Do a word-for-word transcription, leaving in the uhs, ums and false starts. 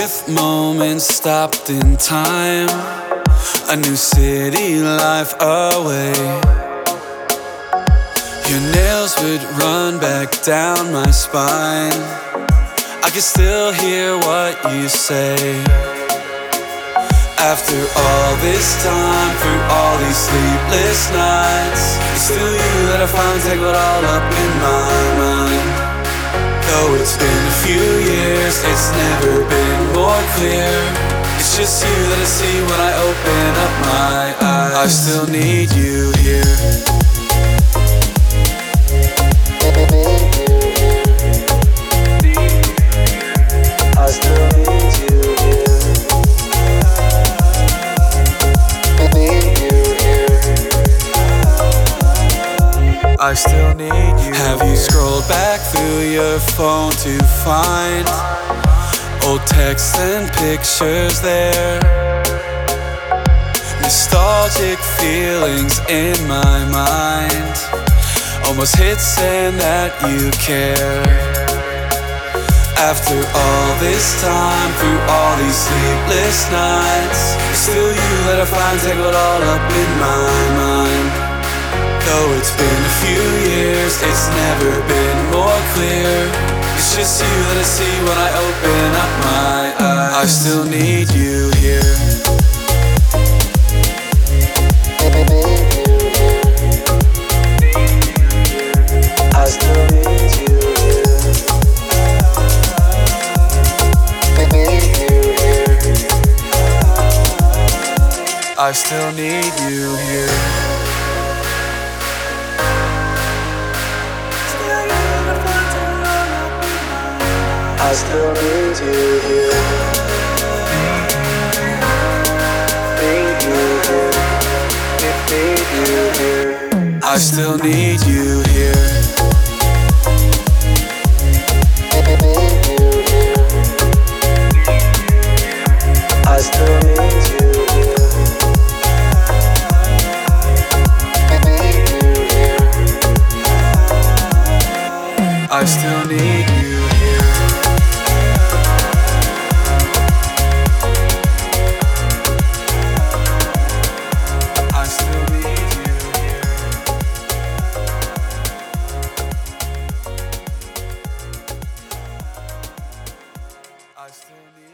with moments stopped in time, a new city life away. Your nails would run back down my spine. I can still hear what you say. After all this time, through all these sleepless nights, it's still you that I find tangled all up in my mind. Though it's been a few years, it's never been more clear. It's just you that I see when I open up my eyes. I still need you here. I still need you here. Need you here. I still need you. Have you scrolled back through your phone to find old texts and pictures there? Nostalgic feelings in my mind, almost hit saying that you care. After all this time, through all these sleepless nights, it's still you that I find tangled all up in my mind. Though it's been a few years, it's never been more clear. It's just you that I see when I open up my eyes. I still need you here. I still need you here. I still need you here. I still need you here. Need you here. Need you here. I still need you here. I still need you here. I still need you here. I still need you here. I still need